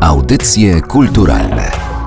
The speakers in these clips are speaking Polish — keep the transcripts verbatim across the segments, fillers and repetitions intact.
Audycje kulturalne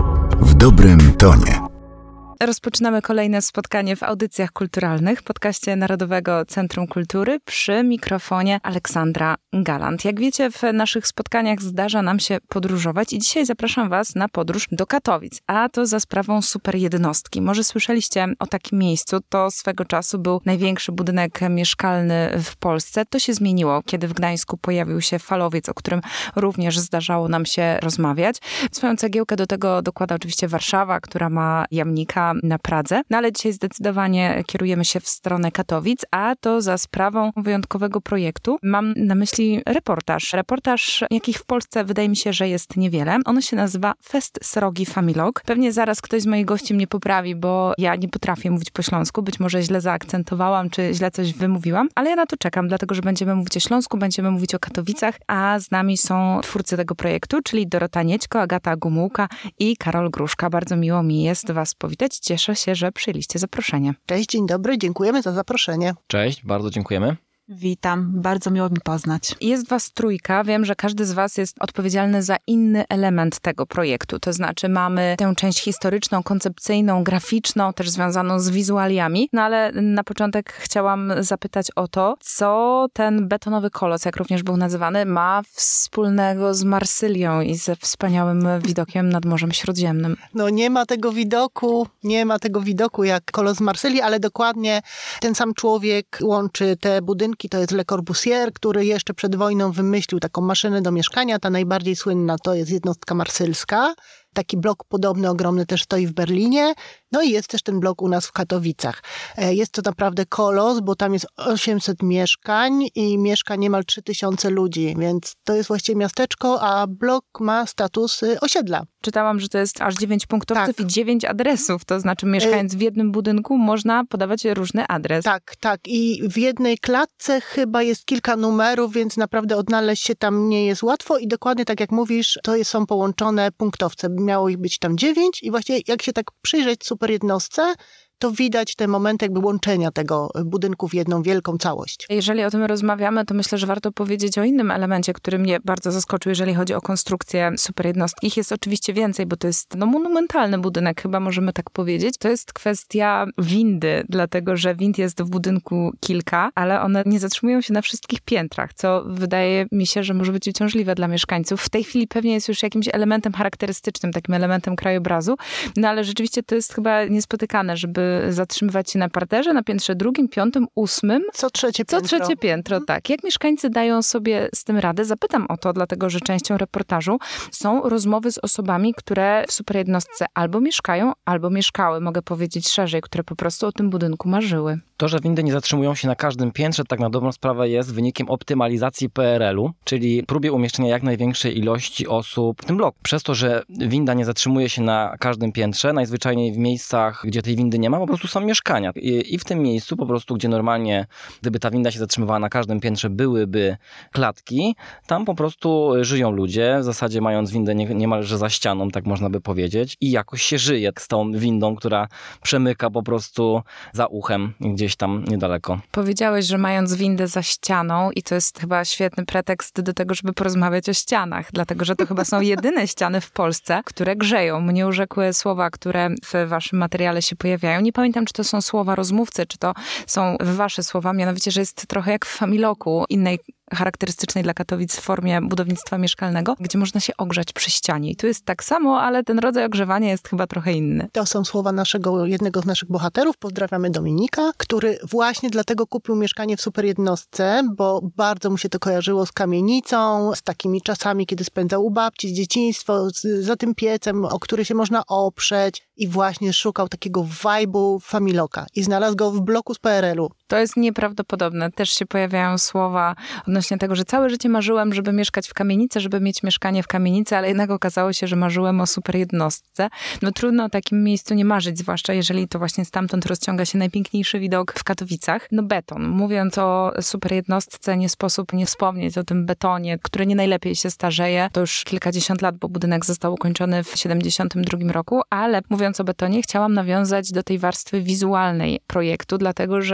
w dobrym tonie. Rozpoczynamy kolejne spotkanie w Audycjach Kulturalnych, podcaście Narodowego Centrum Kultury, przy mikrofonie Aleksandra Galant. Jak wiecie, w naszych spotkaniach zdarza nam się podróżować i dzisiaj zapraszam Was na podróż do Katowic, a to za sprawą super jednostki. Może słyszeliście o takim miejscu, to swego czasu był największy budynek mieszkalny w Polsce. To się zmieniło, kiedy w Gdańsku pojawił się falowiec, o którym również zdarzało nam się rozmawiać. Swoją cegiełkę do tego dokłada oczywiście Warszawa, która ma jamnika na Pradze. No ale dzisiaj zdecydowanie kierujemy się w stronę Katowic, a to za sprawą wyjątkowego projektu. Mam na myśli reportaż. Reportaż, jakich w Polsce wydaje mi się, że jest niewiele. Ono się nazywa Fest Srogi Familog. Pewnie zaraz ktoś z moich gości mnie poprawi, bo ja nie potrafię mówić po śląsku. Być może źle zaakcentowałam, czy źle coś wymówiłam, ale ja na to czekam, dlatego że będziemy mówić o Śląsku, będziemy mówić o Katowicach, a z nami są twórcy tego projektu, czyli Dorota Niećko, Agata Gumułka i Karol Gruszka. Bardzo miło mi jest Was powitać. Cieszę się, że przyjęliście zaproszenie. Cześć, dzień dobry, dziękujemy za zaproszenie. Cześć, bardzo dziękujemy. Witam, bardzo miło mi poznać. Jest was trójka, wiem, że każdy z was jest odpowiedzialny za inny element tego projektu, to znaczy mamy tę część historyczną, koncepcyjną, graficzną, też związaną z wizualiami, no ale na początek chciałam zapytać o to, co ten betonowy kolos, jak również był nazywany, ma wspólnego z Marsylią i ze wspaniałym widokiem nad Morzem Śródziemnym. No nie ma tego widoku, nie ma tego widoku jak kolos z Marsylii, ale dokładnie ten sam człowiek łączy te budynki. To jest Le Corbusier, który jeszcze przed wojną wymyślił taką maszynę do mieszkania. Ta najbardziej słynna to jest jednostka marsylska. Taki blok podobny, ogromny też stoi w Berlinie. No i jest też ten blok u nas w Katowicach. Jest to naprawdę kolos, bo tam jest osiemset mieszkań i mieszka niemal trzy tysiące ludzi, więc to jest właściwie miasteczko, a blok ma status osiedla. Czytałam, że to jest aż dziewięć punktowców tak. i dziewięć adresów, to znaczy mieszkając w jednym budynku można podawać różny adres. Tak, tak i w jednej klatce chyba jest kilka numerów, więc naprawdę odnaleźć się tam nie jest łatwo i dokładnie tak jak mówisz, to są połączone punktowce. Miało ich być tam dziewięć i właśnie jak się tak przyjrzeć super jednostce, to widać te momenty jakby łączenia tego budynku w jedną wielką całość. Jeżeli o tym rozmawiamy, to myślę, że warto powiedzieć o innym elemencie, który mnie bardzo zaskoczył, jeżeli chodzi o konstrukcję superjednostki. Ich jest oczywiście więcej, bo to jest no, monumentalny budynek, chyba możemy tak powiedzieć. To jest kwestia windy, dlatego że wind jest w budynku kilka, ale one nie zatrzymują się na wszystkich piętrach, co wydaje mi się, że może być uciążliwe dla mieszkańców. W tej chwili pewnie jest już jakimś elementem charakterystycznym, takim elementem krajobrazu, no ale rzeczywiście to jest chyba niespotykane, żeby zatrzymywać się na parterze, na piętrze drugim, piątym, ósmym. Co trzecie piętro. Co trzecie piętro, tak. Jak mieszkańcy dają sobie z tym radę? Zapytam o to, dlatego że częścią reportażu są rozmowy z osobami, które w superjednostce albo mieszkają, albo mieszkały, mogę powiedzieć szerzej, które po prostu o tym budynku marzyły. To, że windy nie zatrzymują się na każdym piętrze, tak na dobrą sprawę jest wynikiem optymalizacji P R L u, czyli próbie umieszczenia jak największej ilości osób w tym bloku. Przez to, że winda nie zatrzymuje się na każdym piętrze, najzwyczajniej w miejscach, gdzie tej windy nie ma, po prostu są mieszkania. I, i w tym miejscu po prostu, gdzie normalnie, gdyby ta winda się zatrzymywała na każdym piętrze, byłyby klatki, tam po prostu żyją ludzie, w zasadzie mając windę nie, niemalże za ścianą, tak można by powiedzieć, i jakoś się żyje z tą windą, która przemyka po prostu za uchem gdzieś tam niedaleko. Powiedziałeś, że mając windę za ścianą i to jest chyba świetny pretekst do tego, żeby porozmawiać o ścianach, dlatego że to chyba są jedyne ściany w Polsce, które grzeją. Mnie urzekły słowa, które w waszym materiale się pojawiają. Nie pamiętam, czy to są słowa rozmówcy, czy to są wasze słowa, mianowicie, że jest trochę jak w Familoku, innej charakterystycznej dla Katowic formie budownictwa mieszkalnego, gdzie można się ogrzać przy ścianie. I tu jest tak samo, ale ten rodzaj ogrzewania jest chyba trochę inny. To są słowa naszego, jednego z naszych bohaterów, pozdrawiamy Dominika, który właśnie dlatego kupił mieszkanie w superjednostce, bo bardzo mu się to kojarzyło z kamienicą, z takimi czasami, kiedy spędzał u babci, z dzieciństwo, z, za tym piecem, o który się można oprzeć i właśnie szukał takiego vibe'u Familoka i znalazł go w bloku z P R L u. To jest nieprawdopodobne. Też się pojawiają słowa odnośnie tego, że całe życie marzyłem, żeby mieszkać w kamienicy, żeby mieć mieszkanie w kamienicy, ale jednak okazało się, że marzyłem o super jednostce. No trudno o takim miejscu nie marzyć, zwłaszcza jeżeli to właśnie stamtąd rozciąga się najpiękniejszy widok w Katowicach. No beton. Mówiąc o super jednostce, nie sposób nie wspomnieć o tym betonie, który nie najlepiej się starzeje. To już kilkadziesiąt lat, bo budynek został ukończony w siedemdziesiątym drugim roku, ale mówiąc o betonie, chciałam nawiązać do tej warstwy wizualnej projektu, dlatego że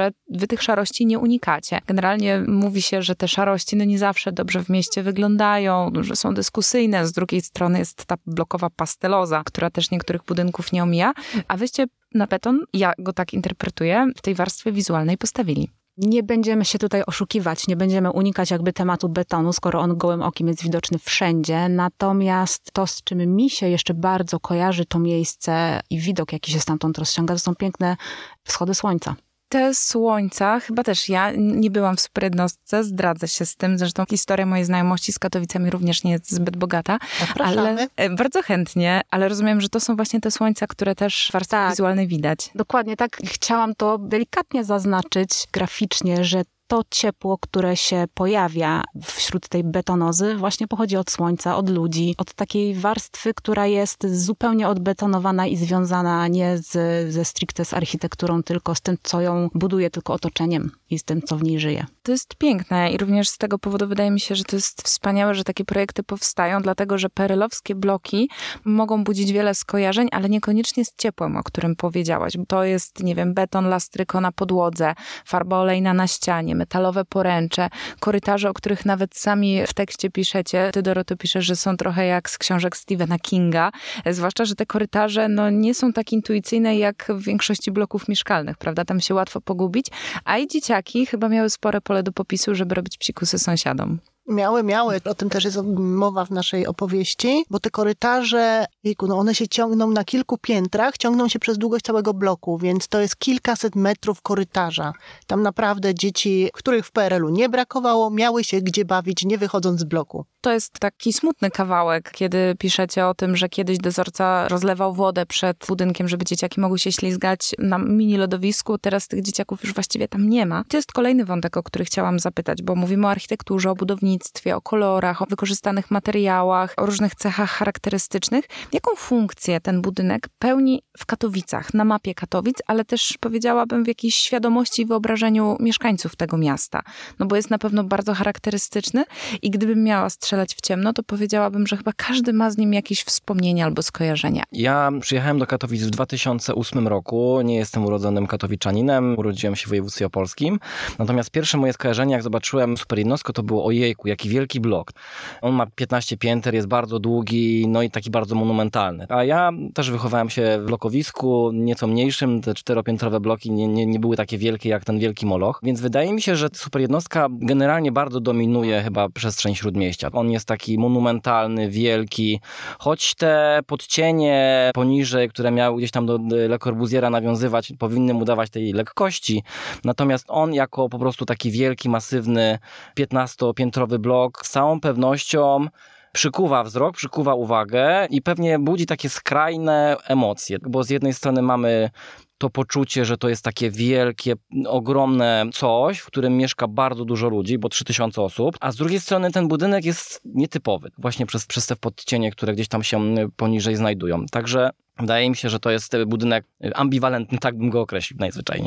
wy tych szarości nie unikacie. Generalnie mówi się, że te szarości no nie zawsze dobrze w mieście wyglądają, że są dyskusyjne. Z drugiej strony jest ta blokowa pasteloza, która też niektórych budynków nie omija. A wyście na beton, ja go tak interpretuję, w tej warstwie wizualnej postawili. Nie będziemy się tutaj oszukiwać, nie będziemy unikać jakby tematu betonu, skoro on gołym okiem jest widoczny wszędzie. Natomiast to, z czym mi się jeszcze bardzo kojarzy to miejsce i widok, jaki się stamtąd rozciąga, to są piękne wschody słońca. Te słońca, chyba też ja nie byłam w superjednostce, zdradzę się z tym, zresztą historia mojej znajomości z Katowicami również nie jest zbyt bogata, Zapraszamy. ale bardzo chętnie, ale rozumiem, że to są właśnie te słońca, które też w warstwie Tak. wizualnej widać. Dokładnie tak. Chciałam to delikatnie zaznaczyć graficznie, że to ciepło, które się pojawia wśród tej betonozy, właśnie pochodzi od słońca, od ludzi, od takiej warstwy, która jest zupełnie odbetonowana i związana nie z, ze stricte z architekturą, tylko z tym, co ją buduje, tylko otoczeniem i z tym, co w niej żyje. To jest piękne i również z tego powodu wydaje mi się, że to jest wspaniałe, że takie projekty powstają, dlatego że perelowskie bloki mogą budzić wiele skojarzeń, ale niekoniecznie z ciepłem, o którym powiedziałaś. To jest, nie wiem, beton lastryko na podłodze, farba olejna na ścianie, metalowe poręcze, korytarze, o których nawet sami w tekście piszecie. Ty, Doroto, piszesz, że są trochę jak z książek Stephena Kinga, zwłaszcza, że te korytarze no, nie są tak intuicyjne jak w większości bloków mieszkalnych, prawda? Tam się łatwo pogubić, a i dzieciaki chyba miały spore pole do popisu, żeby robić psikusy sąsiadom. Miały, miały. O tym też jest mowa w naszej opowieści, bo te korytarze, jejku, no one się ciągną na kilku piętrach, ciągną się przez długość całego bloku, więc to jest kilkaset metrów korytarza. Tam naprawdę dzieci, których w P R L u nie brakowało, miały się gdzie bawić, nie wychodząc z bloku. To jest taki smutny kawałek, kiedy piszecie o tym, że kiedyś dozorca rozlewał wodę przed budynkiem, żeby dzieciaki mogły się ślizgać na mini lodowisku. Teraz tych dzieciaków już właściwie tam nie ma. To jest kolejny wątek, o który chciałam zapytać, bo mówimy o architekturze, o budownictwie, o kolorach, o wykorzystanych materiałach, o różnych cechach charakterystycznych. Jaką funkcję ten budynek pełni w Katowicach, na mapie Katowic, ale też powiedziałabym w jakiejś świadomości i wyobrażeniu mieszkańców tego miasta? No bo jest na pewno bardzo charakterystyczny i gdybym miała strzelać w ciemno, to powiedziałabym, że chyba każdy ma z nim jakieś wspomnienia albo skojarzenia. Ja przyjechałem do Katowic w dwa tysiące ósmym roku. Nie jestem urodzonym katowiczaninem. Urodziłem się w województwie opolskim. Natomiast pierwsze moje skojarzenie, jak zobaczyłem superjednostkę, to było ojejku, jaki wielki blok. On ma piętnaście pięter, jest bardzo długi, no i taki bardzo monumentalny. A ja też wychowałem się w blokowisku, nieco mniejszym. Te czteropiętrowe bloki nie, nie, nie były takie wielkie jak ten wielki moloch. Więc wydaje mi się, że superjednostka generalnie bardzo dominuje chyba przestrzeń Śródmieścia. On jest taki monumentalny, wielki, choć te podcienie poniżej, które miały gdzieś tam do Le Corbusiera nawiązywać, powinny mu dawać tej lekkości. Natomiast on jako po prostu taki wielki, masywny, piętnastopiętrowy blok z całą pewnością przykuwa wzrok, przykuwa uwagę i pewnie budzi takie skrajne emocje, bo z jednej strony mamy to poczucie, że to jest takie wielkie, ogromne coś, w którym mieszka bardzo dużo ludzi, bo trzy tysiące osób, a z drugiej strony ten budynek jest nietypowy, właśnie przez, przez te podcienie, które gdzieś tam się poniżej znajdują. Także wydaje mi się, że to jest budynek ambiwalentny, tak bym go określił najzwyczajniej.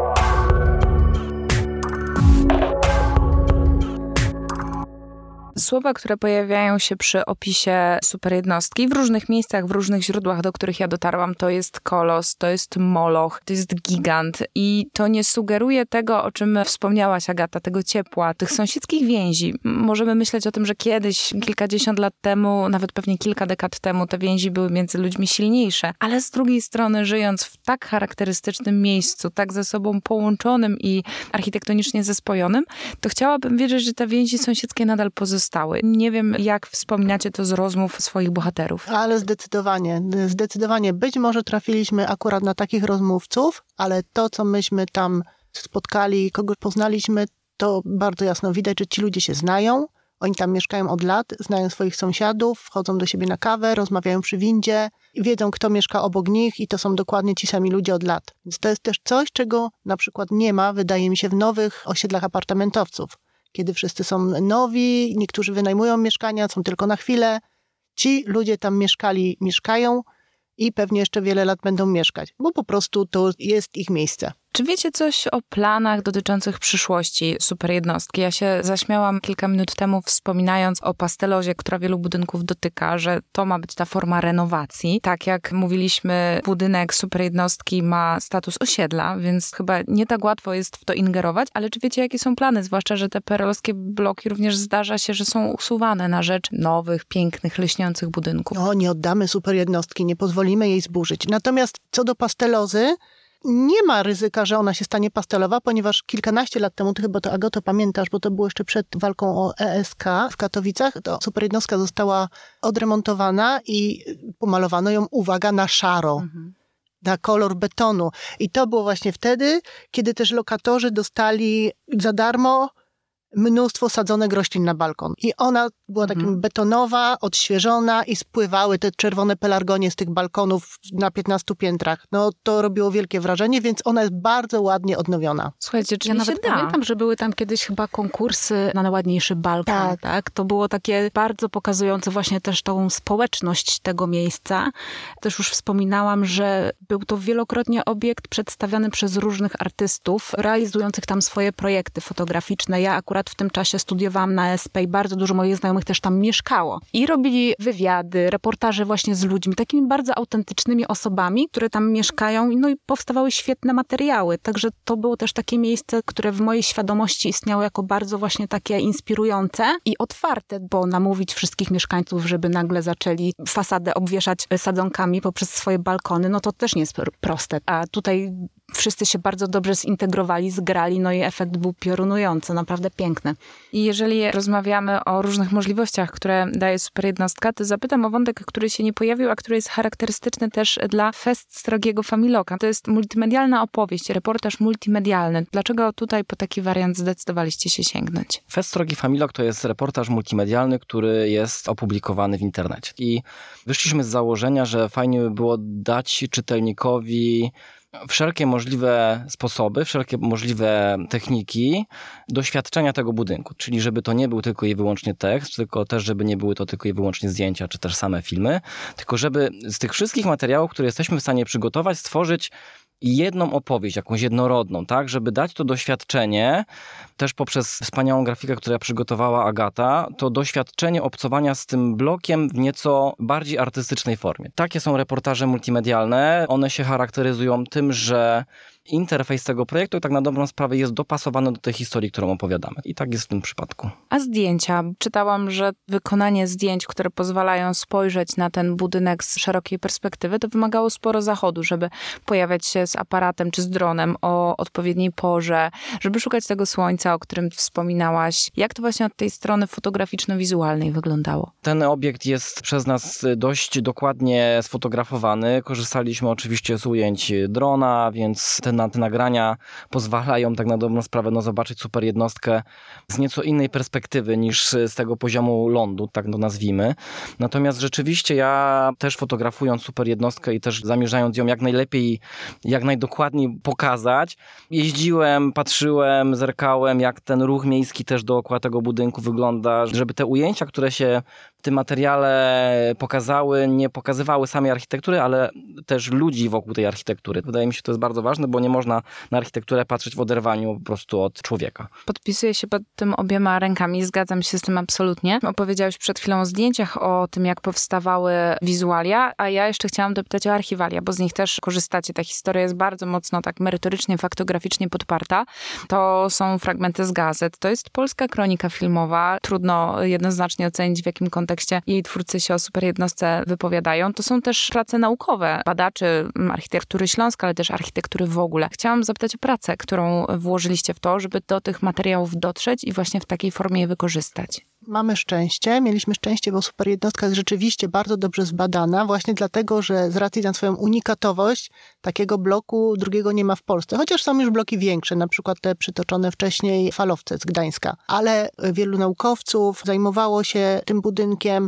Słowa, które pojawiają się przy opisie superjednostki w różnych miejscach, w różnych źródłach, do których ja dotarłam, to jest kolos, to jest moloch, to jest gigant i to nie sugeruje tego, o czym wspomniałaś, Agata, tego ciepła, tych sąsiedzkich więzi. Możemy myśleć o tym, że kiedyś, kilkadziesiąt lat temu, nawet pewnie kilka dekad temu, te więzi były między ludźmi silniejsze, ale z drugiej strony, żyjąc w tak charakterystycznym miejscu, tak ze sobą połączonym i architektonicznie zespojonym, to chciałabym wierzyć, że te więzi sąsiedzkie nadal pozostały. Nie wiem, jak wspominacie to z rozmów swoich bohaterów. Ale zdecydowanie, zdecydowanie. Być może trafiliśmy akurat na takich rozmówców, ale to, co myśmy tam spotkali, kogo poznaliśmy, to bardzo jasno widać, że ci ludzie się znają. Oni tam mieszkają od lat, znają swoich sąsiadów, wchodzą do siebie na kawę, rozmawiają przy windzie, wiedzą, kto mieszka obok nich i to są dokładnie ci sami ludzie od lat. Więc to jest też coś, czego na przykład nie ma, wydaje mi się, w nowych osiedlach apartamentowców. Kiedy wszyscy są nowi, niektórzy wynajmują mieszkania, są tylko na chwilę. Ci ludzie tam mieszkali, mieszkają i pewnie jeszcze wiele lat będą mieszkać, bo po prostu to jest ich miejsce. Czy wiecie coś o planach dotyczących przyszłości superjednostki? Ja się zaśmiałam kilka minut temu, wspominając o pastelozie, która wielu budynków dotyka, że to ma być ta forma renowacji. Tak jak mówiliśmy, budynek superjednostki ma status osiedla, więc chyba nie tak łatwo jest w to ingerować, ale czy wiecie, jakie są plany? Zwłaszcza, że te perelowskie bloki również zdarza się, że są usuwane na rzecz nowych, pięknych, lśniących budynków. No, nie oddamy superjednostki, nie pozwolimy jej zburzyć. Natomiast co do pastelozy, nie ma ryzyka, że ona się stanie pastelowa, ponieważ kilkanaście lat temu, ty chyba to, Agato, pamiętasz, bo to było jeszcze przed walką o E S K w Katowicach, to superjednostka została odremontowana i pomalowano ją, uwaga, na szaro. Mhm. Na kolor betonu. I to było właśnie wtedy, kiedy też lokatorzy dostali za darmo mnóstwo sadzonek roślin na balkon. I ona była takim mhm. betonowa, odświeżona i spływały te czerwone pelargonie z tych balkonów na piętnastu piętrach. No to robiło wielkie wrażenie, więc ona jest bardzo ładnie odnowiona. Słuchajcie, czyli ja się nawet da. pamiętam, że były tam kiedyś chyba konkursy na najładniejszy balkon. Tak. tak. To było takie bardzo pokazujące właśnie też tą społeczność tego miejsca. Też już wspominałam, że był to wielokrotnie obiekt przedstawiany przez różnych artystów, realizujących tam swoje projekty fotograficzne. Ja akurat w tym czasie studiowałam na S P i bardzo dużo moich znajomych też tam mieszkało. I robili wywiady, reportaże właśnie z ludźmi, takimi bardzo autentycznymi osobami, które tam mieszkają. No i powstawały świetne materiały. Także to było też takie miejsce, które w mojej świadomości istniało jako bardzo właśnie takie inspirujące i otwarte, bo namówić wszystkich mieszkańców, żeby nagle zaczęli fasadę obwieszać sadzonkami poprzez swoje balkony, no to też nie jest proste. A tutaj wszyscy się bardzo dobrze zintegrowali, zgrali, no i efekt był piorunujący, naprawdę piękny. I jeżeli rozmawiamy o różnych możliwościach, które daje superjednostka, to zapytam o wątek, który się nie pojawił, a który jest charakterystyczny też dla Fest Srogiego Familoka. To jest multimedialna opowieść, reportaż multimedialny. Dlaczego tutaj po taki wariant zdecydowaliście się sięgnąć? Fest Srogi Familok to jest reportaż multimedialny, który jest opublikowany w internecie. I wyszliśmy z założenia, że fajnie by było dać czytelnikowi wszelkie możliwe sposoby, wszelkie możliwe techniki doświadczenia tego budynku. Czyli żeby to nie był tylko i wyłącznie tekst, tylko też żeby nie były to tylko i wyłącznie zdjęcia, czy też same filmy, tylko żeby z tych wszystkich materiałów, które jesteśmy w stanie przygotować, stworzyć jedną opowieść, jakąś jednorodną, tak, żeby dać to doświadczenie, też poprzez wspaniałą grafikę, którą przygotowała Agata, to doświadczenie obcowania z tym blokiem w nieco bardziej artystycznej formie. Takie są reportaże multimedialne. One się charakteryzują tym, że interfejs tego projektu tak na dobrą sprawę jest dopasowany do tej historii, którą opowiadamy. I tak jest w tym przypadku. A zdjęcia? Czytałam, że wykonanie zdjęć, które pozwalają spojrzeć na ten budynek z szerokiej perspektywy, to wymagało sporo zachodu, żeby pojawiać się z aparatem czy z dronem o odpowiedniej porze, żeby szukać tego słońca, o którym wspominałaś. Jak to właśnie od tej strony fotograficzno-wizualnej wyglądało? Ten obiekt jest przez nas dość dokładnie sfotografowany. Korzystaliśmy oczywiście z ujęć drona, więc te, na, te nagrania pozwalają tak na dobrą sprawę no, zobaczyć superjednostkę z nieco innej perspektywy niż z tego poziomu lądu, tak to nazwijmy. Natomiast rzeczywiście ja też fotografując superjednostkę i też zamierzając ją jak najlepiej, jak najdokładniej pokazać, jeździłem, patrzyłem, zerkałem, jak ten ruch miejski też dookoła tego budynku wygląda, żeby te ujęcia, które się w tym materiale pokazały, nie pokazywały samej architektury, ale też ludzi wokół tej architektury. Wydaje mi się, że to jest bardzo ważne, bo nie można na architekturę patrzeć w oderwaniu po prostu od człowieka. Podpisuję się pod tym obiema rękami, zgadzam się z tym absolutnie. Opowiedziałeś przed chwilą o zdjęciach, o tym, jak powstawały wizualia, a ja jeszcze chciałam dopytać o archiwalia, bo z nich też korzystacie. Ta historia jest bardzo mocno tak merytorycznie, faktograficznie podparta. To są fragmenty z gazet. To jest polska kronika filmowa. Trudno jednoznacznie ocenić, w jakim kontekście jej twórcy się o superjednostce wypowiadają. To są też prace naukowe badaczy architektury śląskiej, ale też architektury w ogóle. Chciałam zapytać o pracę, którą włożyliście w to, żeby do tych materiałów dotrzeć i właśnie w takiej formie je wykorzystać. Mamy szczęście, mieliśmy szczęście, bo superjednostka jest rzeczywiście bardzo dobrze zbadana, właśnie dlatego, że z racji na swoją unikatowość takiego bloku drugiego nie ma w Polsce. Chociaż są już bloki większe, na przykład te przytoczone wcześniej falowce z Gdańska. Ale wielu naukowców zajmowało się tym budynkiem.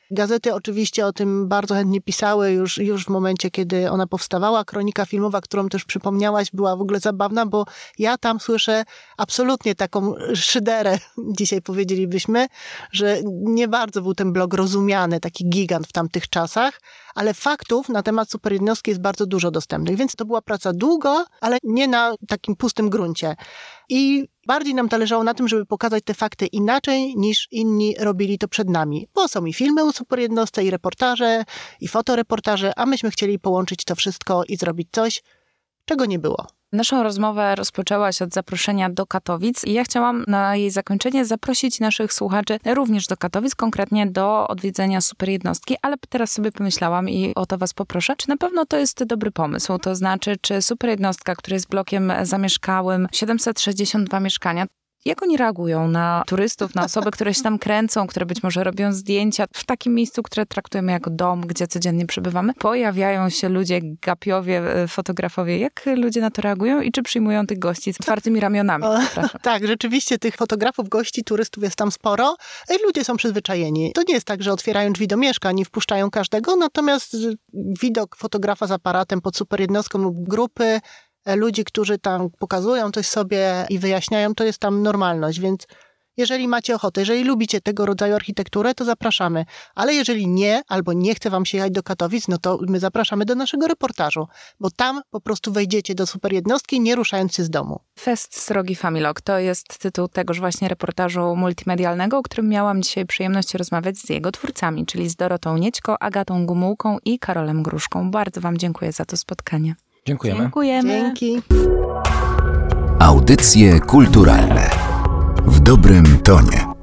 Gazety oczywiście o tym bardzo chętnie pisały już, już w momencie, kiedy ona powstawała. Kronika filmowa, którą też przypomniałaś, była w ogóle zabawna, bo ja tam słyszę absolutnie taką szyderę, dzisiaj powiedzielibyśmy, że nie bardzo był ten blog rozumiany, taki gigant w tamtych czasach, ale faktów na temat superjednostki jest bardzo dużo dostępnych, więc to była praca długo, ale nie na takim pustym gruncie. I bardziej nam zależało na tym, żeby pokazać te fakty inaczej niż inni robili to przed nami. Bo są i filmy o superjednostce, i reportaże, i fotoreportaże, a myśmy chcieli połączyć to wszystko i zrobić coś, czego nie było. Naszą rozmowę rozpoczęłaś od zaproszenia do Katowic i ja chciałam na jej zakończenie zaprosić naszych słuchaczy również do Katowic, konkretnie do odwiedzenia superjednostki, ale teraz sobie pomyślałam i o to was poproszę, czy na pewno to jest dobry pomysł, to znaczy, czy superjednostka, która jest blokiem zamieszkałym, siedemset sześćdziesiąt dwa mieszkania, jak oni reagują na turystów, na osoby, które się tam kręcą, które być może robią zdjęcia w takim miejscu, które traktujemy jako dom, gdzie codziennie przebywamy? Pojawiają się ludzie, gapiowie, fotografowie. Jak ludzie na to reagują i czy przyjmują tych gości z otwartymi ramionami? O, tak, rzeczywiście tych fotografów, gości, turystów jest tam sporo i ludzie są przyzwyczajeni. To nie jest tak, że otwierają drzwi do mieszkań i wpuszczają każdego, natomiast widok fotografa z aparatem pod superjednostką lub grupy ludzi, którzy tam pokazują coś sobie i wyjaśniają, to jest tam normalność, więc jeżeli macie ochotę, jeżeli lubicie tego rodzaju architekturę, to zapraszamy. Ale jeżeli nie, albo nie chce wam się jechać do Katowic, no to my zapraszamy do naszego reportażu, bo tam po prostu wejdziecie do superjednostki, nie ruszając się z domu. Fest Srogi Familok to jest tytuł tegoż właśnie reportażu multimedialnego, o którym miałam dzisiaj przyjemność rozmawiać z jego twórcami, czyli z Dorotą Niedźko, Agatą Gumułką i Karolem Gruszką. Bardzo wam dziękuję za to spotkanie. Dziękujemy. Dziękujemy. Dzięki. Audycje kulturalne w dobrym tonie.